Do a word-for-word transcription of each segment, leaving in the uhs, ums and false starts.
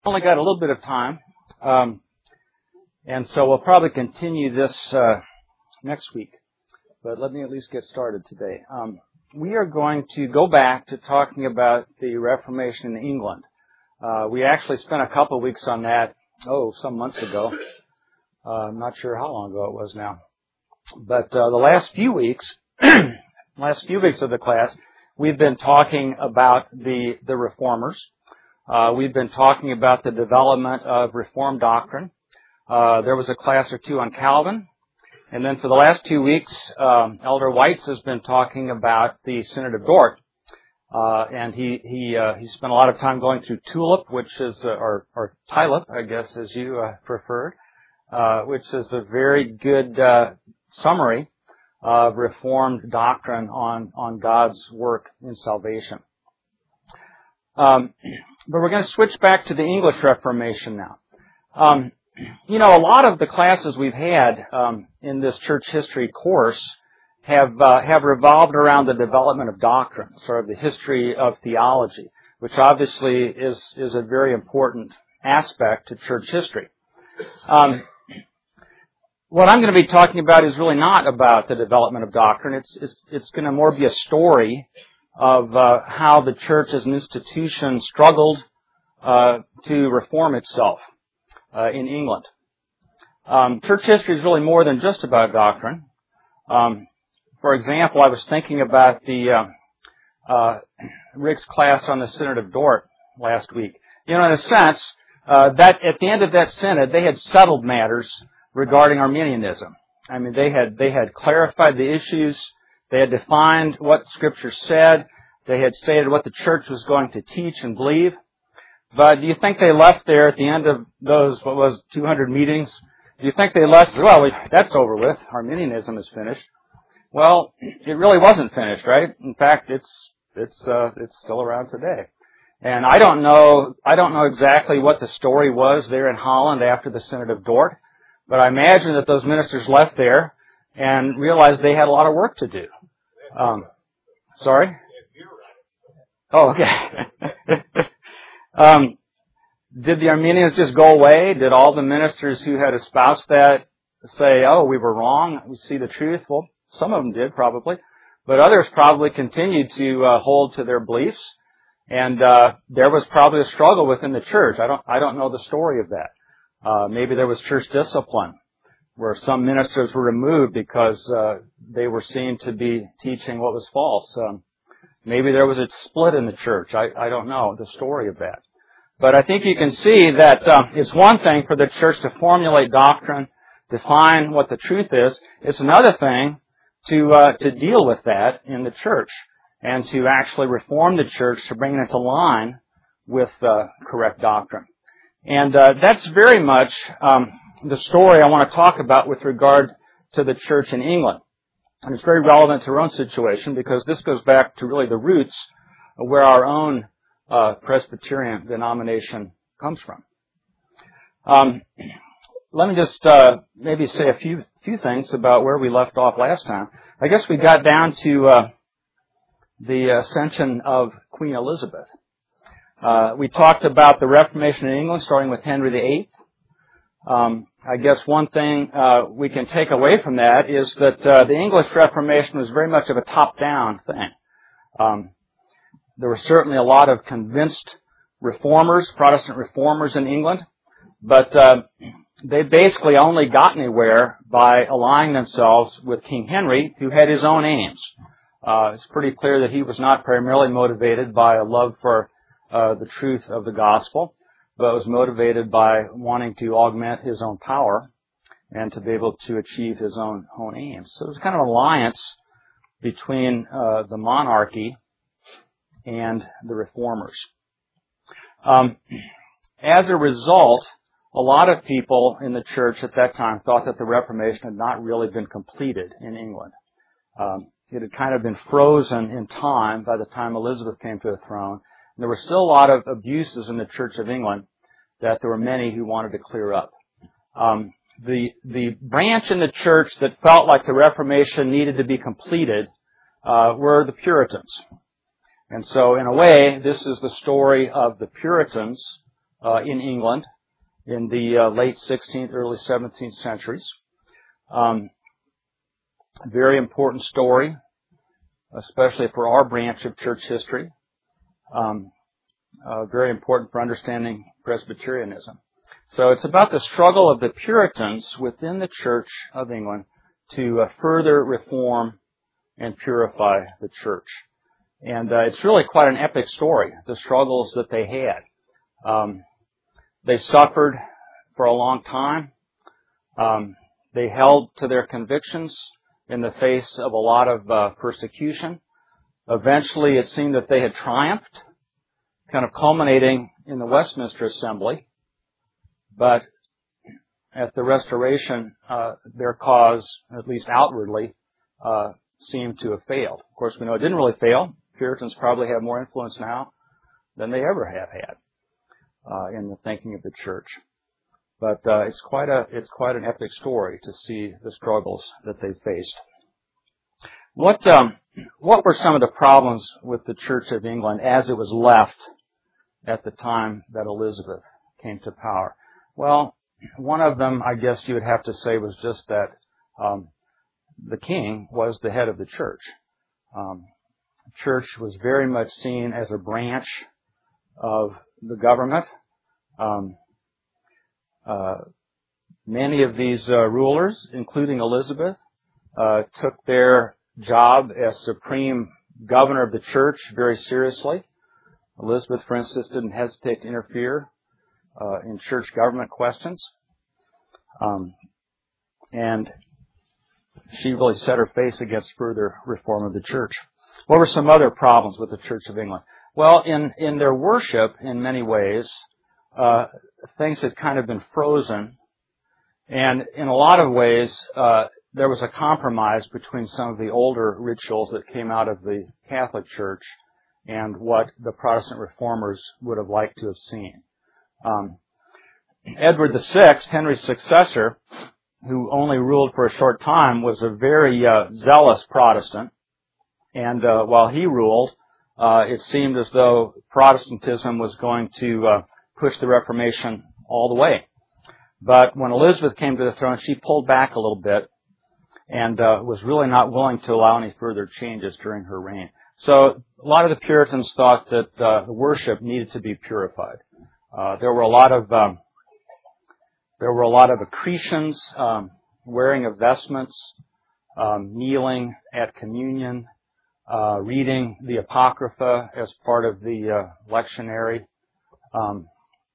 Only got a little bit of time, um, and so we'll probably continue this uh, next week. But let me at least get started today. Um, we are going to go back to talking about the Reformation in England. Uh, we actually spent a couple of weeks on that, oh, some months ago. Uh, I'm not sure how long ago it was now. But uh, the last few weeks, last few weeks of the class, we've been talking about the, the Reformers. Uh, we've been talking about the development of Reformed doctrine. Uh, there was a class or two on Calvin. And then for the last two weeks, um, Elder Whites has been talking about the Synod of Dort. Uh, and he he uh, he spent a lot of time going through Tulip, which is, uh, or, or Tulip, I guess, as you uh, preferred, uh, which is a very good uh, summary of Reformed doctrine on, on God's work in salvation. Um, but we're going to switch back to the English Reformation now. Um, you know, a lot of the classes we've had um, in this church history course have uh, have revolved around the development of doctrine, sort of the history of theology, which obviously is is a very important aspect to church history. Um, what I'm going to be talking about is really not about the development of doctrine. It's it's, it's going to more be a story of uh, how the church as an institution struggled uh, to reform itself uh, in England. Um, church history is really more than just about doctrine. Um, for example, I was thinking about the uh, uh, Rick's class on the Synod of Dort last week. You know, in a sense, uh, that at the end of that synod, they had settled matters regarding Arminianism. I mean, they had they had clarified the issues. They had defined what Scripture said. They had stated what the church was going to teach and believe. But do you think they left there at the end of those, what was, two hundred meetings? Do you think they left, well, that's over with. Arminianism is finished. Well, it really wasn't finished, right? In fact, it's it's uh, it's still around today. And I don't know I don't know exactly what the story was there in Holland after the Synod of Dort, but I imagine that those ministers left there and realized they had a lot of work to do. Um, sorry? Oh, okay. um, did the Arminians just go away? Did all the ministers who had espoused that say, oh, we were wrong, we see the truth? Well, some of them did probably, but others probably continued to uh, hold to their beliefs, and uh, there was probably a struggle within the church. I don't, I don't know the story of that. Uh, maybe there was church discipline, where some ministers were removed because uh, they were seen to be teaching what was false. Um, maybe there was a split in the church. I, I don't know the story of that. But I think you can see that uh, it's one thing for the church to formulate doctrine, define what the truth is. It's another thing to uh, to deal with that in the church and to actually reform the church to bring it into line with uh, correct doctrine. And uh, that's very much um, the story I want to talk about with regard to the church in England. And it's very relevant to our own situation because this goes back to really the roots of where our own uh, Presbyterian denomination comes from. Um, let me just uh, maybe say a few few things about where we left off last time. I guess we got down to uh, the ascension of Queen Elizabeth. Uh, we talked about the Reformation in England, starting with Henry the Eighth. Um, I guess one thing uh, we can take away from that is that uh, the English Reformation was very much of a top-down thing. Um, there were certainly a lot of convinced reformers, Protestant reformers in England, but uh, they basically only got anywhere by aligning themselves with King Henry, who had his own aims. Uh, it's pretty clear that he was not primarily motivated by a love for uh, the truth of the gospel, but was motivated by wanting to augment his own power and to be able to achieve his own own aims. So it was kind of an alliance between uh, the monarchy and the reformers. Um, as a result, a lot of people in the church at that time thought that the Reformation had not really been completed in England. Um, it had kind of been frozen in time by the time Elizabeth came to the throne. And there were still a lot of abuses in the Church of England that there were many who wanted to clear up. Um, the the branch in the church that felt like the Reformation needed to be completed uh, were the Puritans. And so, in a way, this is the story of the Puritans uh, in England in the uh, late sixteenth, early seventeenth centuries. Um, very important story, especially for our branch of church history. Um, uh, very important for understanding Presbyterianism. So it's about the struggle of the Puritans within the Church of England to uh, further reform and purify the church. And uh, it's really quite an epic story, the struggles that they had. Um, they suffered for a long time. Um, they held to their convictions in the face of a lot of uh, persecution. Eventually, it seemed that they had triumphed, kind of culminating in the Westminster Assembly. But at the Restoration, uh, their cause, at least outwardly, uh, seemed to have failed. Of course, we know it didn't really fail. Puritans probably have more influence now than they ever have had uh, in the thinking of the church. But uh, it's quite a it's quite an epic story to see the struggles that they faced. What um, what were some of the problems with the Church of England as it was left at the time that Elizabeth came to power? Well, one of them, I guess you would have to say, was just that um, the king was the head of the church. Um, church was very much seen as a branch of the government. Um, uh, many of these uh, rulers, including Elizabeth, uh, took their job as supreme governor of the church very seriously. Elizabeth, for instance, didn't hesitate to interfere uh, in church government questions. Um, and she really set her face against further reform of the church. What were some other problems with the Church of England? Well, in, in their worship, in many ways, uh, things had kind of been frozen. And in a lot of ways, uh, there was a compromise between some of the older rituals that came out of the Catholic Church and what the Protestant reformers would have liked to have seen. Um, Edward the Sixth, Henry's successor, who only ruled for a short time, was a very uh, zealous Protestant. And uh, while he ruled, uh, it seemed as though Protestantism was going to uh, push the Reformation all the way. But when Elizabeth came to the throne, she pulled back a little bit and uh, was really not willing to allow any further changes during her reign. So a lot of the Puritans thought that uh, the worship needed to be purified. Uh, there were a lot of um, there were a lot of accretions, um, wearing of vestments, um, kneeling at communion, uh, reading the Apocrypha as part of the uh, lectionary. Um,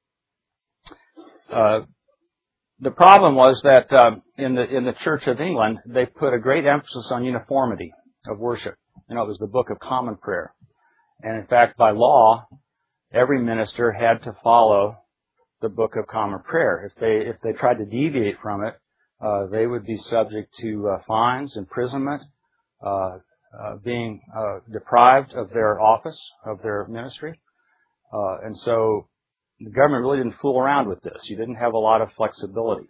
uh, the problem was that um, in the in the Church of England, they put a great emphasis on uniformity of worship. You know, it was the Book of Common Prayer, and in fact, by law, every minister had to follow the Book of Common Prayer. If they if they tried to deviate from it, uh, they would be subject to uh, fines, imprisonment, uh, uh, being uh, deprived of their office, of their ministry. Uh, and so the government really didn't fool around with this. You didn't have a lot of flexibility.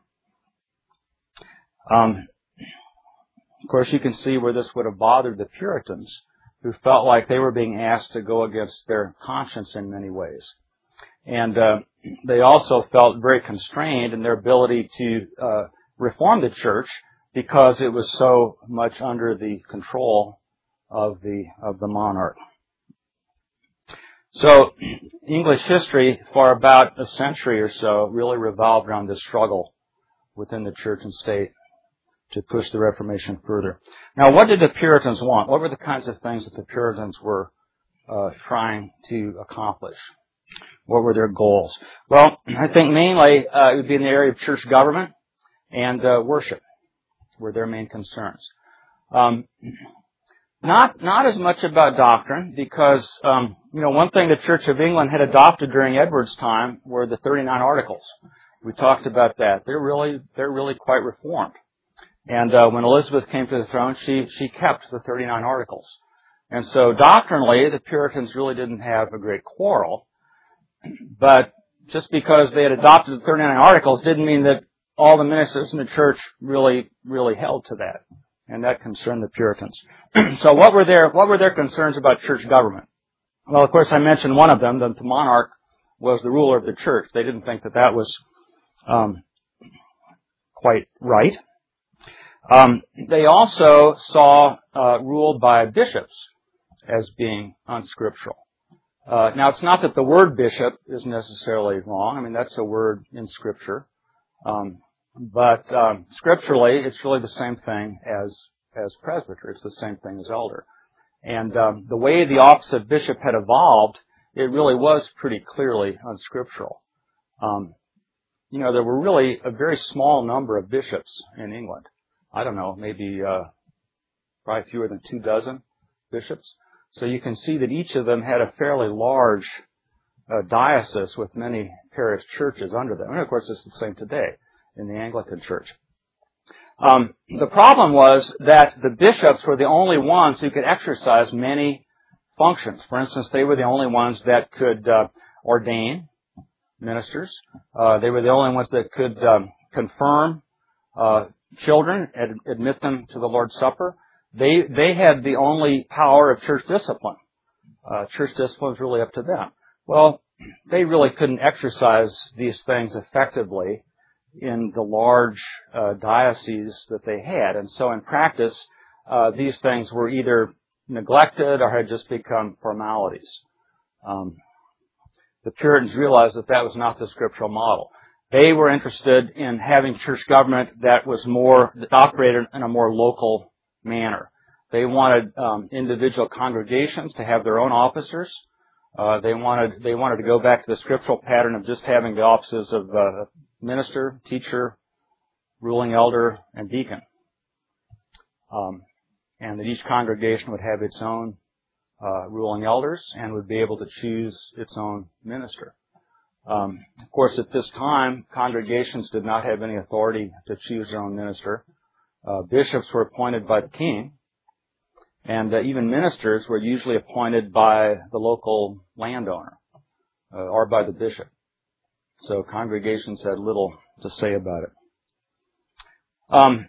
Um, of course, you can see where this would have bothered the Puritans, who felt like they were being asked to go against their conscience in many ways. And uh, they also felt very constrained in their ability to uh, reform the church because it was so much under the control of the of the monarch. So English history for about a century or so really revolved around this struggle within the church and state to push the Reformation further. Now, what did the Puritans want? What were the kinds of things that the Puritans were uh, trying to accomplish? What were their goals? Well, I think mainly uh, it would be in the area of church government and uh, worship were their main concerns. Um, not not as much about doctrine, because um, you know one thing the Church of England had adopted during Edward's time were the thirty-nine Articles. We talked about that. They're really they're really quite reformed. And uh, when Elizabeth came to the throne, she she kept the thirty-nine Articles. And so doctrinally, the Puritans really didn't have a great quarrel. But just because they had adopted the thirty-nine Articles didn't mean that all the ministers in the church really, really held to that. And that concerned the Puritans. So what were their, what were their concerns about church government? Well, of course, I mentioned one of them, that the monarch was the ruler of the church. They didn't think that that was um, quite right. Um, they also saw uh, rule by bishops as being unscriptural. Uh, now, it's not that the word bishop is necessarily wrong. I mean, that's a word in Scripture. Um, but um, scripturally, it's really the same thing as as presbyter. It's the same thing as elder. And um, the way the office of bishop had evolved, it really was pretty clearly unscriptural. Um, you know, there were really a very small number of bishops in England. I don't know, maybe uh, probably fewer than two dozen bishops. So you can see that each of them had a fairly large uh, diocese with many parish churches under them. And of course, it's the same today in the Anglican Church. Um, the problem was that the bishops were the only ones who could exercise many functions. For instance, they were the only ones that could uh, ordain ministers. Uh, they were the only ones that could um, confirm uh, children and admit them to the Lord's Supper. They they had the only power of church discipline. Uh, church discipline was really up to them. Well, they really couldn't exercise these things effectively in the large uh, dioceses that they had. And so in practice, uh, these things were either neglected or had just become formalities. Um, the Puritans realized that that was not the scriptural model. They were interested in having church government that was more, that operated in a more local manner. They wanted um, individual congregations to have their own officers. Uh, they wanted they wanted to go back to the scriptural pattern of just having the offices of uh, minister, teacher, ruling elder, and deacon, um, and that each congregation would have its own uh, ruling elders and would be able to choose its own minister. Um, of course, at this time, congregations did not have any authority to choose their own minister. Uh, bishops were appointed by the king, and uh, even ministers were usually appointed by the local landowner uh, or by the bishop. So congregations had little to say about it. Um,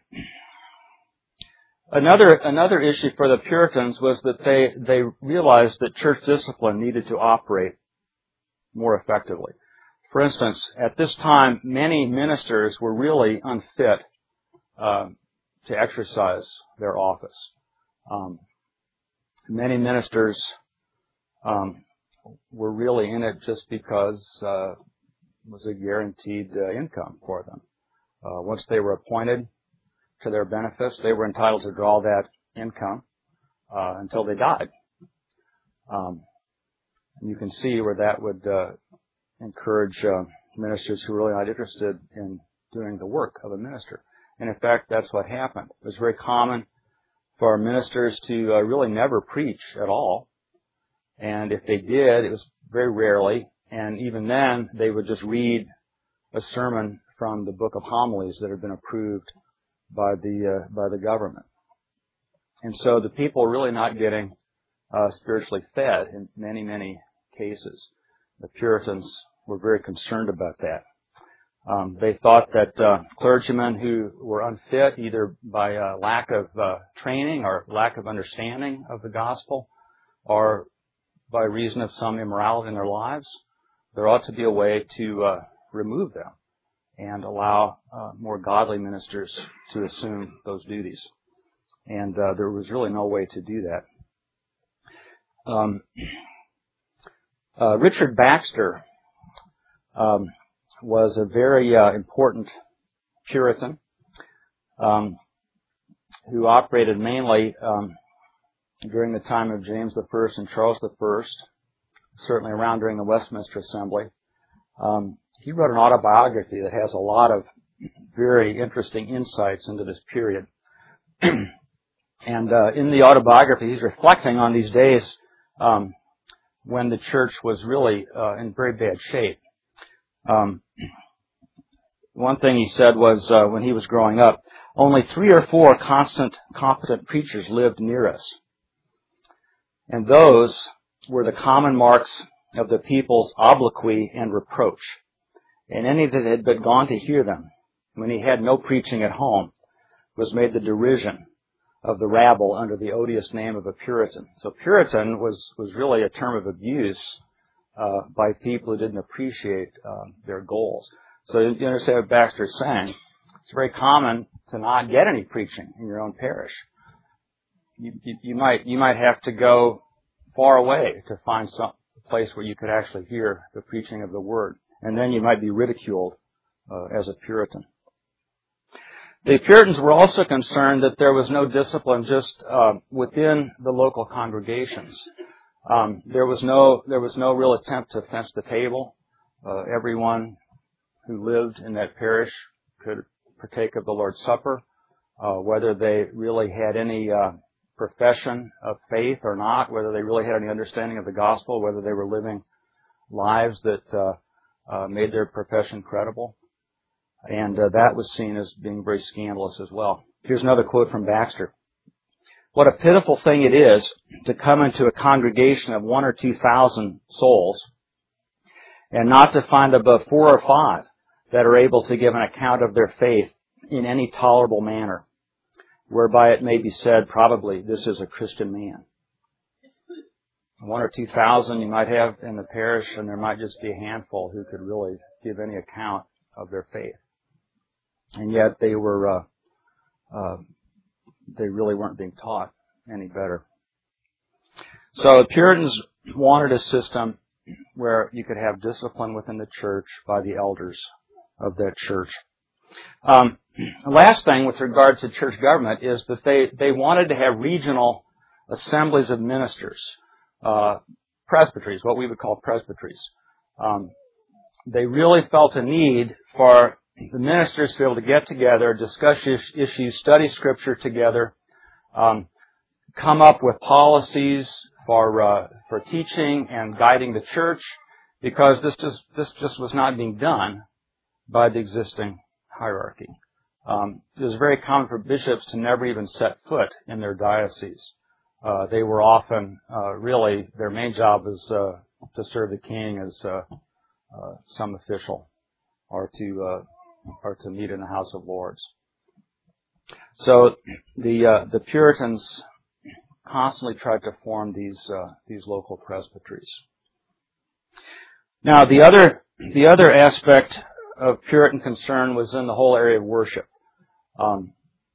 another another issue for the Puritans was that they they realized that church discipline needed to operate more effectively. For instance, at this time, many ministers were really unfit uh, to exercise their office. Um, many ministers um, were really in it just because uh, it was a guaranteed uh, income for them. Uh, once they were appointed to their benefits, they were entitled to draw that income uh, until they died. Um, and you can see where that would uh, encourage uh, ministers who were really not interested in doing the work of a minister. And in fact, that's what happened. It was very common for ministers to uh, really never preach at all. And if they did, it was very rarely. And even then, they would just read a sermon from the book of homilies that had been approved by the uh, by the government. And so the people were really not getting uh, spiritually fed in many, many cases. The Puritans were very concerned about that. Um, they thought that uh, clergymen who were unfit, either by uh, lack of uh, training or lack of understanding of the gospel, or by reason of some immorality in their lives, there ought to be a way to uh, remove them and allow uh, more godly ministers to assume those duties. And uh, there was really no way to do that. Um, uh, Richard Baxter um, was a very uh, important Puritan um, who operated mainly um, during the time of James the First and Charles the First, certainly around during the Westminster Assembly. Um, he wrote an autobiography that has a lot of very interesting insights into this period. And uh, in the autobiography, he's reflecting on these days um, when the church was really uh, in very bad shape. Um, one thing he said was uh, when he was growing up, only three or four constant, competent preachers lived near us. And those were the common marks of the people's obloquy and reproach. And any that had but gone to hear them, when he had no preaching at home, was made the derision of the rabble under the odious name of a Puritan. So Puritan was, was really a term of abuse uh, by people who didn't appreciate um, their goals. So you understand what Baxter's saying. It's very common to not get any preaching in your own parish. You, you, you might you might have to go far away to find some place where you could actually hear the preaching of the Word, and then you might be ridiculed uh, as a Puritan. The Puritans were also concerned that there was no discipline just uh, within the local congregations. Um, there was no there was no real attempt to fence the table. Uh, everyone who lived in that parish could partake of the Lord's Supper, uh, whether they really had any uh, profession of faith or not, whether they really had any understanding of the gospel, whether they were living lives that uh, uh, made their profession credible. And uh, that was seen as being very scandalous as well. Here's another quote from Baxter. What a pitiful thing it is to come into a congregation of one or two thousand souls and not to find above four or five that are able to give an account of their faith in any tolerable manner, whereby it may be said, probably, this is a Christian man. One or two thousand you might have in the parish, and there might just be a handful who could really give any account of their faith. And yet they were, uh, uh, they really weren't being taught any better. So the Puritans wanted a system where you could have discipline within the church by the elders of that church. Um, the last thing with regard to church government is that they, they wanted to have regional assemblies of ministers, uh, presbyteries, what we would call presbyteries. Um, they really felt a need for the ministers to be able to get together, discuss issues, study Scripture together, um, come up with policies for uh, for teaching and guiding the church, because this just this just was not being done by the existing hierarchy. Um, it was very common for bishops to never even set foot in their diocese. Uh, they were often uh, really their main job was uh, to serve the king as uh, uh, some official, or to uh, or to meet in the House of Lords. So the uh, the Puritans constantly tried to form these uh, these local presbyteries. Now the other the other aspect of Puritan concern was in the whole area of worship, um,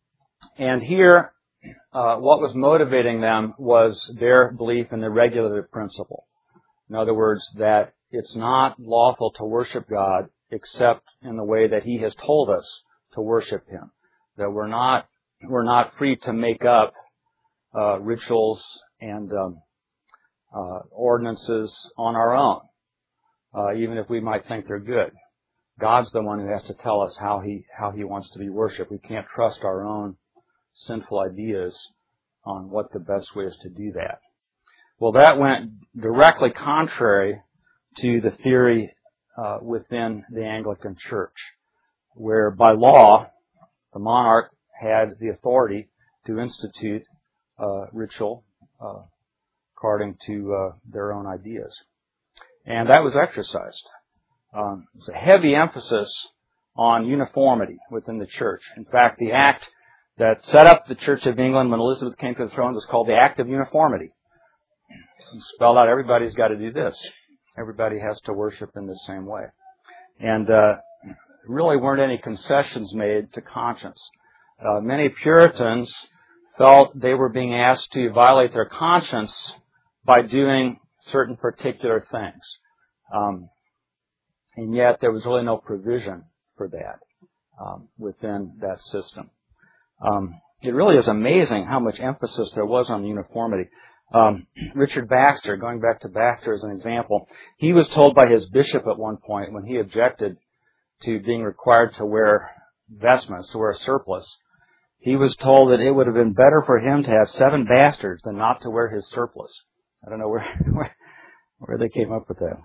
and here uh, what was motivating them was their belief in the regulative principle. In other words, that it's not lawful to worship God except in the way that He has told us to worship Him. That we're not we're not free to make up uh, rituals and um, uh, ordinances on our own, uh, even if we might think they're good. God's the one who has to tell us how He how He wants to be worshipped. We can't trust our own sinful ideas on what the best way is to do that. Well, that went directly contrary to the theory uh, within the Anglican Church, where by law the monarch had the authority to institute uh, ritual uh, according to uh, their own ideas, and that was exercised. Um, there's a heavy emphasis on uniformity within the church. In fact, the act that set up the Church of England when Elizabeth came to the throne was called the Act of Uniformity. It spelled out everybody's got to do this. Everybody has to worship in the same way. And uh, really weren't any concessions made to conscience. Uh, many Puritans felt they were being asked to violate their conscience by doing certain particular things. Um, and yet there was really no provision for that um, within that system. Um, it really is amazing how much emphasis there was on the uniformity. Um, Richard Baxter, going back to Baxter as an example, he was told by his bishop at one point when he objected to being required to wear vestments, to wear a surplice, he was told that it would have been better for him to have seven bastards than not to wear his surplice. I don't know where where, where they came up with that.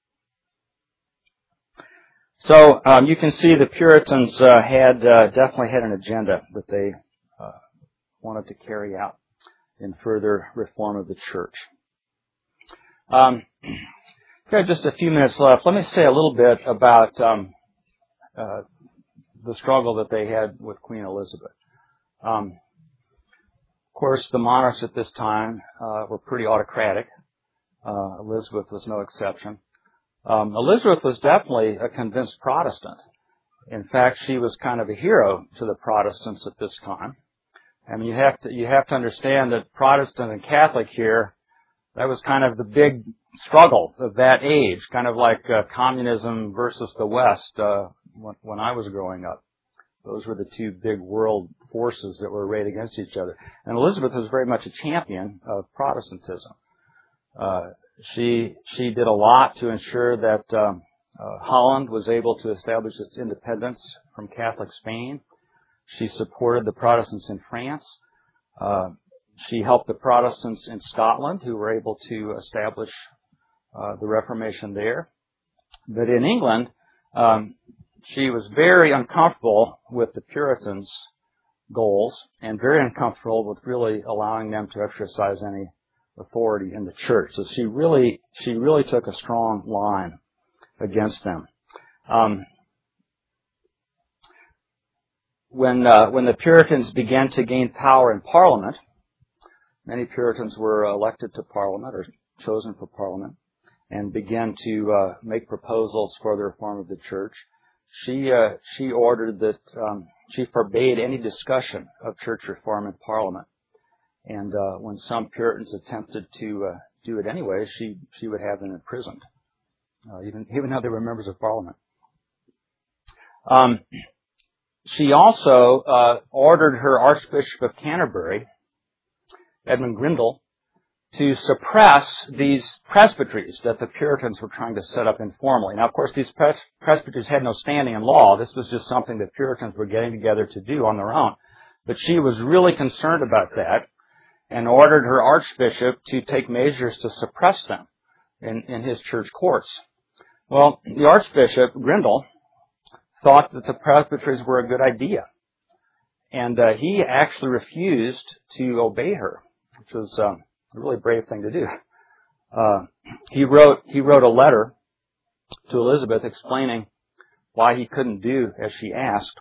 So um, you can see the Puritans uh, had uh, definitely had an agenda that they uh, wanted to carry out in further reform of the church. Um, got just a few minutes left. Let me say a little bit about um, uh, the struggle that they had with Queen Elizabeth. Um, of course, the monarchs at this time uh, were pretty autocratic. Uh, Elizabeth was no exception. Um, Elizabeth was definitely a convinced Protestant. In fact, she was kind of a hero to the Protestants at this time. I mean, you have to you have to understand that Protestant and Catholic here, that was kind of the big struggle of that age, kind of like uh, communism versus the West uh, when, when I was growing up. Those were the two big world forces that were arrayed against each other. And Elizabeth was very much a champion of Protestantism. Uh, she she did a lot to ensure that um, uh, Holland was able to establish its independence from Catholic Spain. She supported the Protestants in France. Uh, she helped the Protestants in Scotland, who were able to establish uh, the Reformation there. But in England, um, she was very uncomfortable with the Puritans' goals and very uncomfortable with really allowing them to exercise any authority in the church. So she really, she really took a strong line against them. Um, when uh, when the Puritans began to gain power in Parliament, many Puritans were elected to Parliament or chosen for Parliament and began to uh, make proposals for the reform of the church. She uh, she ordered that um, she forbade any discussion of church reform in Parliament. And uh, when some Puritans attempted to uh, do it anyway, she she would have them imprisoned, uh, even even though they were members of Parliament. Um, she also uh, ordered her Archbishop of Canterbury, Edmund Grindal, to suppress these presbyteries that the Puritans were trying to set up informally. Now, of course, these pres- presbyteries had no standing in law. This was just something that Puritans were getting together to do on their own. But she was really concerned about that, and ordered her archbishop to take measures to suppress them in, in his church courts. Well, the archbishop, Grindal, thought that the presbyteries were a good idea. And uh, he actually refused to obey her, which was um, a really brave thing to do. Uh, he wrote he wrote a letter to Elizabeth explaining why he couldn't do as she asked.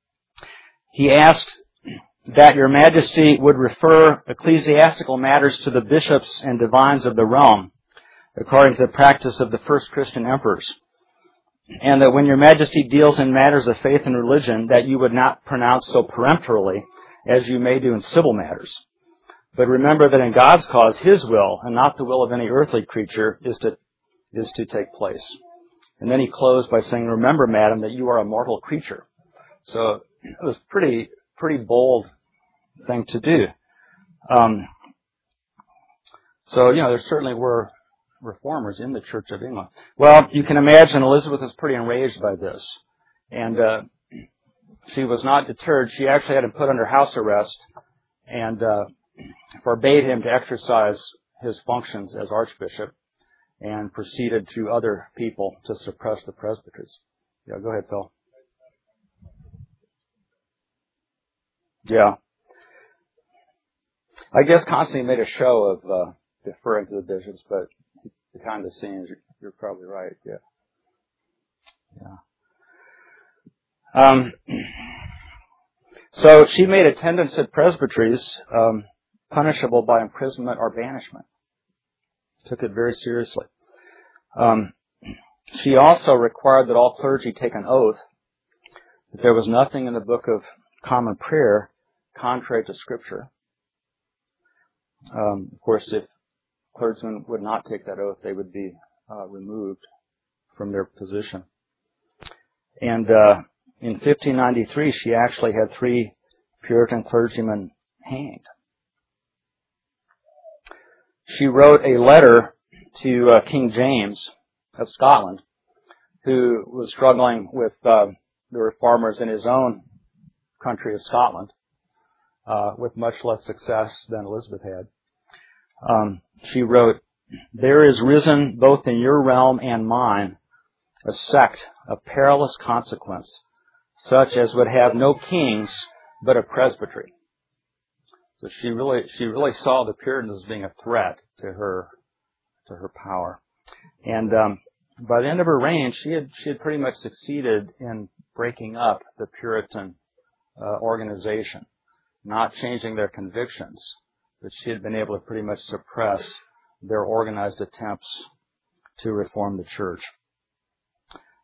He asked that your majesty would refer ecclesiastical matters to the bishops and divines of the realm, according to the practice of the first Christian emperors, and that when your majesty deals in matters of faith and religion, that you would not pronounce so peremptorily as you may do in civil matters. But remember that in God's cause, His will, and not the will of any earthly creature, is to is to take place. And then he closed by saying, remember, madam, that you are a mortal creature. So it was pretty pretty bold thing to do. Um, so, you know, there certainly were reformers in the Church of England. Well, you can imagine Elizabeth was pretty enraged by this. And uh, she was not deterred. She actually had him put under house arrest and uh, forbade him to exercise his functions as archbishop, and proceeded through other people to suppress the presbyteries. Yeah, go ahead, Phil. Yeah. I guess Constantine made a show of uh, deferring to the bishops, but behind the scenes, you're, you're probably right. Yeah. Yeah. Um, so she made attendance at presbyteries um, punishable by imprisonment or banishment. Took it very seriously. Um, she also required that all clergy take an oath that there was nothing in the Book of Common Prayer contrary to Scripture. Um, of course, if clergymen would not take that oath, they would be uh, removed from their position. And uh, in fifteen ninety-three, she actually had three Puritan clergymen hanged. She wrote a letter to uh, King James of Scotland, who was struggling with uh, the reformers in his own country of Scotland, uh, with much less success than Elizabeth had. Um, she wrote, there is risen both in your realm and mine a sect of perilous consequence, such as would have no kings but a presbytery. So she really, she really saw the Puritans as being a threat to her, to her power. And um, by the end of her reign, she had she had pretty much succeeded in breaking up the Puritan uh, organization, not changing their convictions, but she had been able to pretty much suppress their organized attempts to reform the church.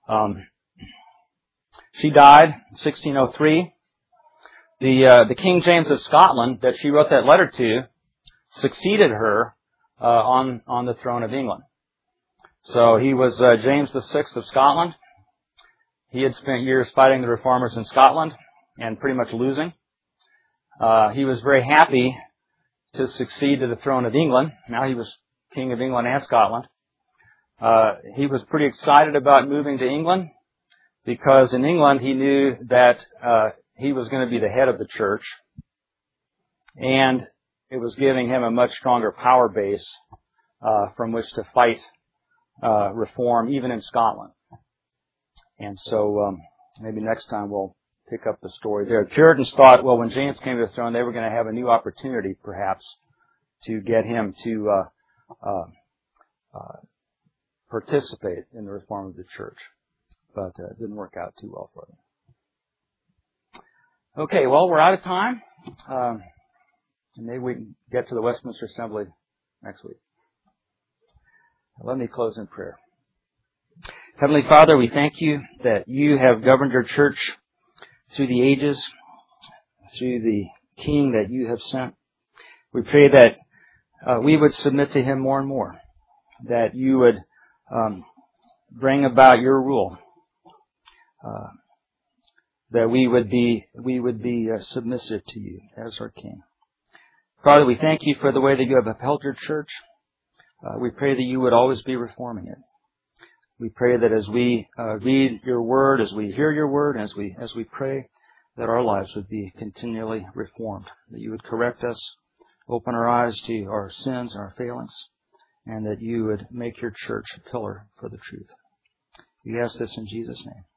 Um, she died in sixteen oh three. The uh, the King James of Scotland that she wrote that letter to succeeded her uh, on on the throne of England. So he was uh, James the Sixth of Scotland. He had spent years fighting the reformers in Scotland and pretty much losing. Uh, he was very happy to succeed to the throne of England. Now he was King of England and Scotland. Uh, he was pretty excited about moving to England because in England he knew that uh, he was going to be the head of the church, and it was giving him a much stronger power base uh, from which to fight uh, reform, even in Scotland. And so um, maybe next time we'll pick up the story there. Puritans thought, well, when James came to the throne, they were going to have a new opportunity, perhaps, to get him to uh, uh, uh, participate in the reform of the church. But uh, it didn't work out too well for them. Okay, well, we're out of time. Um, and maybe we can get to the Westminster Assembly next week. Let me close in prayer. Heavenly Father, we thank you that you have governed your church through the ages, through the King that you have sent. We pray that uh, we would submit to him more and more, that you would um, bring about your rule, uh, that we would be we would be uh, submissive to you as our King. Father, we thank you for the way that you have upheld your church. Uh, we pray that you would always be reforming it. We pray that as we uh, read your word, as we hear your word, as we as we pray, that our lives would be continually reformed, that you would correct us, open our eyes to our sins and our failings, and that you would make your church a pillar for the truth. We ask this in Jesus' name.